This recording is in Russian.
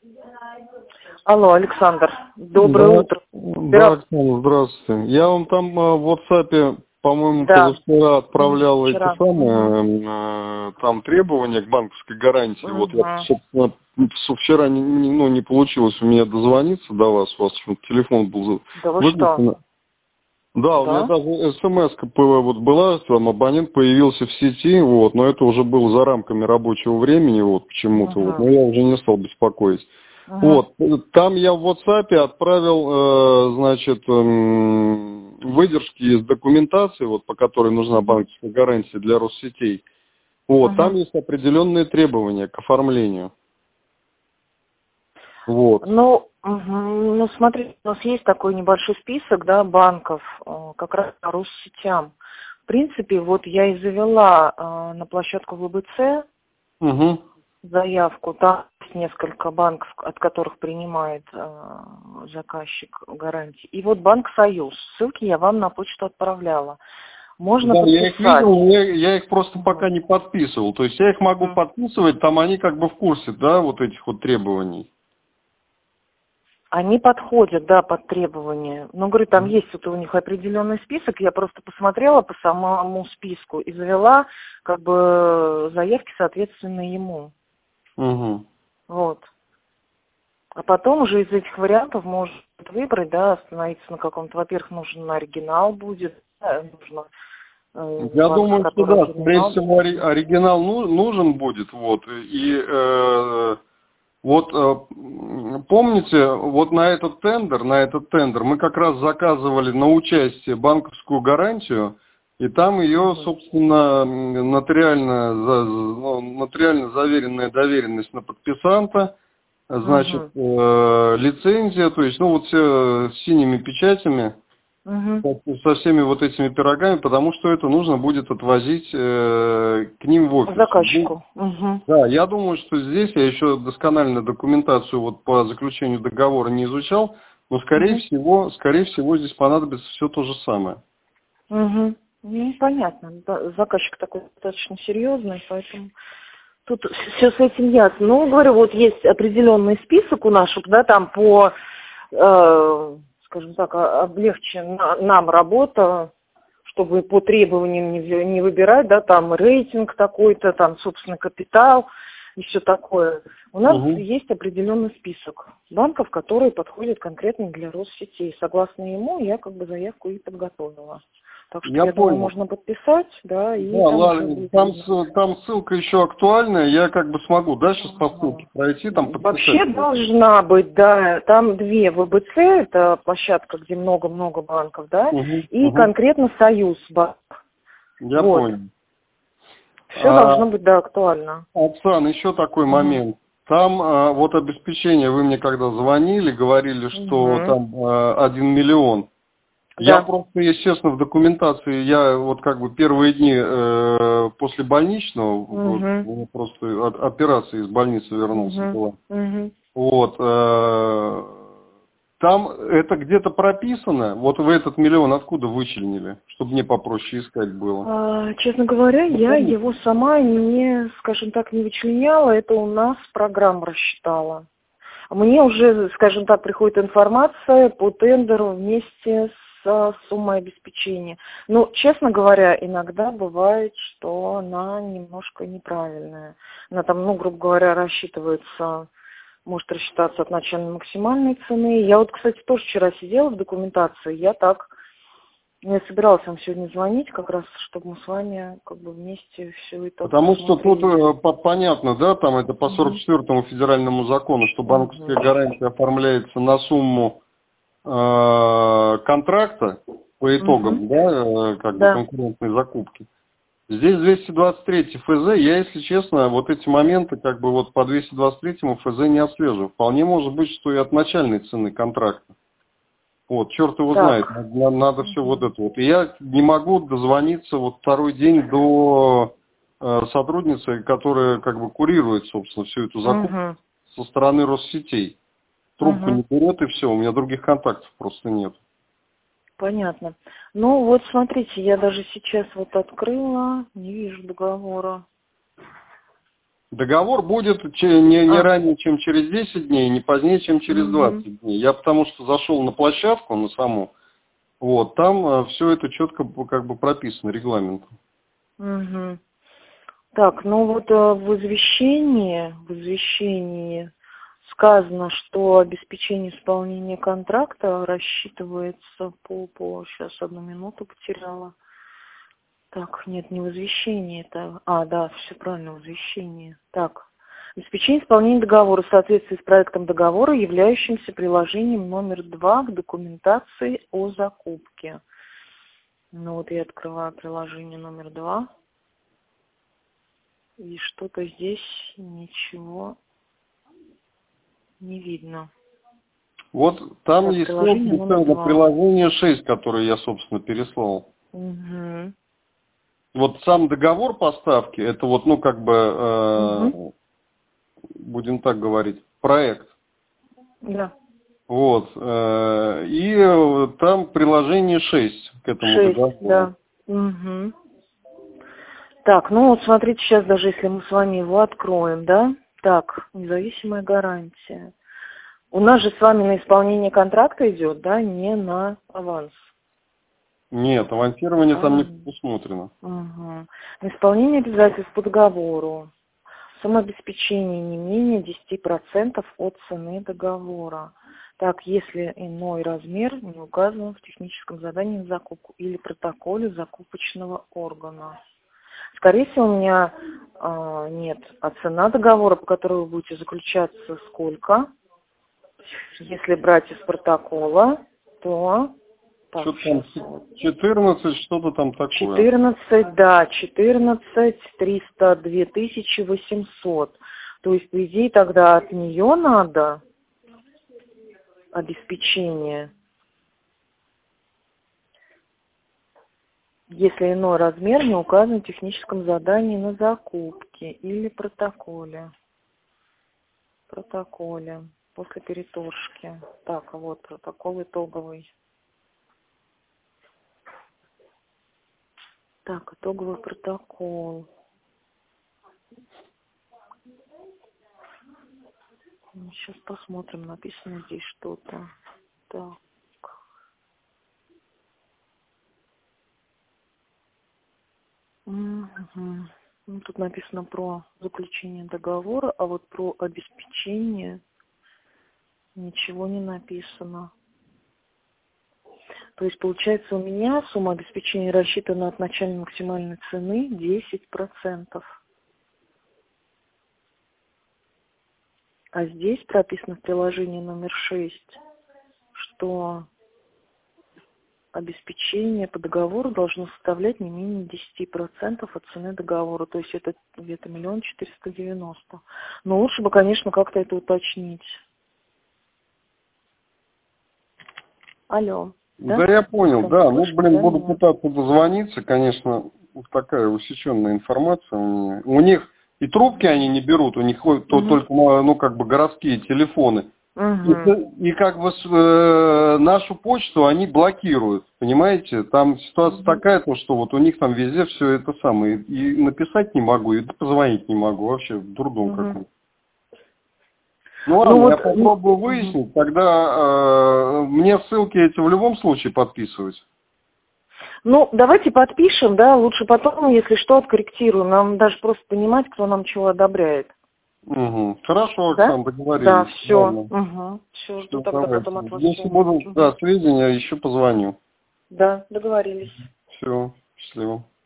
Алло, Александр, доброе Да, утро. да, Оксана, здравствуйте. Я вам там в WhatsApp, по-моему, Да, позавчера отправлял эти вчера. самые там требования к банковской гарантии. Вот я, Угу. собственно, вчера не получилось у меня дозвониться до вас. У вас почему-то телефон был Да вы что? выключен. Да, у меня Да? даже смс-ка вот была, там абонент появился в сети, вот, но это уже было за рамками рабочего времени, вот, почему-то, вот, Угу. но я уже не стал беспокоить. Угу. Вот, там я в WhatsApp отправил, значит, выдержки из документации, вот, по которой нужна банковская гарантия для Россетей. Вот, там Угу. есть определенные требования к оформлению. Вот. Ну, смотри, у нас есть такой небольшой список, да, банков, как раз по Россетям. В принципе, вот я и завела на площадку ВБЦ Угу. заявку, там есть несколько банков, от которых принимает заказчик гарантии. И вот Банк Союз. Ссылки я вам на почту отправляла. Можно Да, я их подписать. видел, я их просто пока не подписывал. То есть я их могу Мгм. подписывать, там они как бы в курсе, да, вот этих вот требований. Они подходят, да, под требования. Но, говорю, там есть вот у них определенный список. Я просто посмотрела по самому списку и завела как бы заявки, соответственно, ему. Угу. Вот. А потом уже из этих вариантов можно выбрать, да, остановиться на каком-то. Во-первых, нужен оригинал будет, да, нужно Я банк, думаю, что который да, скорее оригинал. всего оригинал нужен будет, вот. И вот помните, вот на этот тендер мы как раз заказывали на участие банковскую гарантию, и там ее, собственно, нотариально заверенная доверенность на подписанта, значит, Угу. лицензия, то есть, ну вот все с синими печатями, Угу. со всеми вот этими пирогами, потому что это нужно будет отвозить к ним в офис. Ну, Заказчику. Угу. да, я думаю, что здесь я еще досконально документацию вот по заключению договора не изучал, но Угу. скорее всего здесь понадобится все то же самое. Угу. Ну, понятно. Да, заказчик такой достаточно серьезный, поэтому тут все с этим ясно. Ну, говорю, вот есть определенный список у нас, чтобы, да, там по, скажем так, облегче нам работа, чтобы по требованиям не выбирать, да, там рейтинг такой-то, там, собственно, капитал и все такое. У нас Угу. есть определенный список банков, которые подходят конкретно для Россетей. Согласно ему я как бы заявку и подготовила. Так что, Я я думаю, понял. можно подписать, да, и Да, там уже ладно, будет там, видно. там ссылка еще актуальная, я как бы смогу, да, сейчас по ссылке пройти, там Вообще подписать. должна быть, да, там две ВБЦ, это площадка, где много-много банков, да, Угу, и угу. конкретно Союз банк. Я Вот. понял. Все должно быть, да, актуально. Оксан, еще такой Угу. момент. Там вот обеспечение, вы мне когда звонили, говорили, что Угу. там 1 миллион. Я Да. просто, естественно, в документации, я вот как бы первые дни после больничного, вот, Угу. у меня просто от операции из больницы вернулся Угу. была. Угу. Вот, там это где-то прописано, вот вы этот миллион откуда вычленили, чтобы мне попроще искать было? Честно говоря, Вы я помните? его сама не, скажем так, не вычленяла, это у нас программа рассчитала. Мне уже, скажем так, приходит информация по тендеру вместе с суммой обеспечения. Но, честно говоря, иногда бывает, что она немножко неправильная. Она там, ну, грубо говоря, рассчитывается, может рассчитаться от начальной максимальной цены. Я вот, кстати, тоже вчера сидела в документации, я собиралась вам сегодня звонить, как раз, чтобы мы с вами как бы вместе все это Потому что тут посмотрели. понятно, да, там это по Угу. 44-му федеральному закону, что банковская Угу. гарантия оформляется на сумму контракта по Угу. итогам, да, как бы Да. конкурентной закупки. Здесь 223 ФЗ, я, если честно, вот эти моменты как бы вот по 223 ФЗ не отслеживаю. Вполне может быть, что и от начальной цены контракта. Вот, черт его знает, Так. надо все вот это вот. И я не могу дозвониться вот второй день до сотрудницы, которая как бы курирует, собственно, всю эту закупку Угу. со стороны Россетей. Трубку Угу. не берет и все, у меня других контактов просто нет. Понятно. Ну вот смотрите, я даже сейчас вот открыла, не вижу договора. Договор будет не ранее, чем через 10 дней, не позднее, чем через 20 дней. Я потому что зашел на площадку, на саму, вот, там все это четко как бы прописано регламентом. Угу. Так, ну вот в извещении сказано, что обеспечение исполнения контракта рассчитывается сейчас одну минуту потеряла. Так, нет, не в извещении это. Да, все правильно, в извещении. Так, обеспечение исполнения договора в соответствии с проектом договора, являющимся приложением номер 2 к документации о закупке. Ну вот я открываю приложение номер 2. И что-то здесь ничего не видно. Вот там Так, есть приложение 6, которое я, собственно, переслал. Угу. Вот сам договор поставки, это вот, ну, как бы, будем так говорить, проект. Да. Вот. И там приложение 6 к этому договору. Да. Угу. Так, ну вот смотрите, сейчас даже если мы с вами его откроем, да? Так, независимая гарантия. У нас же с вами на исполнение контракта идет, да, не на аванс. Нет, авансирование там не предусмотрено. Угу. На исполнение обязательств по договору. Самообеспечение не менее 10% от цены договора. Так, если иной размер не указан в техническом задании на закупку или протоколе закупочного органа. Скорее всего, у меня нет. А цена договора, по которой вы будете заключаться, сколько? Если брать из протокола, то... Так, что-то там 14, что-то там такое. 14, да, 14 302 800. То есть, по идее, тогда от нее надо обеспечение. Если иной размер не указан в техническом задании на закупке или протоколе. После переторжки. Так, вот протокол итоговый. Так, итоговый протокол. Сейчас посмотрим, написано здесь что-то. Так. Угу. Ну, тут написано про заключение договора, а вот про обеспечение ничего не написано. То есть, получается, у меня сумма обеспечения рассчитана от начальной максимальной цены 10%. А здесь прописано в приложении номер 6, что обеспечение по договору должно составлять не менее 10% от цены договора. То есть это где-то 1 490 000. Но лучше бы, конечно, как-то это уточнить. Алло. Да, я понял, да. Ну, буду пытаться дозвониться, конечно, вот такая усеченная информация у меня. У них и трубки они не берут, у них только, ну, как бы городские телефоны. И как бы нашу почту они блокируют, понимаете? Там ситуация такая, что вот у них там везде все это самое. И написать не могу, и позвонить не могу. Вообще дурдом какой-то. Ну ладно, я попробую выяснить, тогда мне ссылки эти в любом случае подписывать. Ну, давайте подпишем, да, лучше потом, если что, откорректируем. Нам даже просто понимать, кто нам чего одобряет. Угу. Хорошо, Оксана, да? договорились. Да, все. Все, жду тогда потом от вас. Если будут сведения, еще позвоню. Да, договорились. Все, счастливо.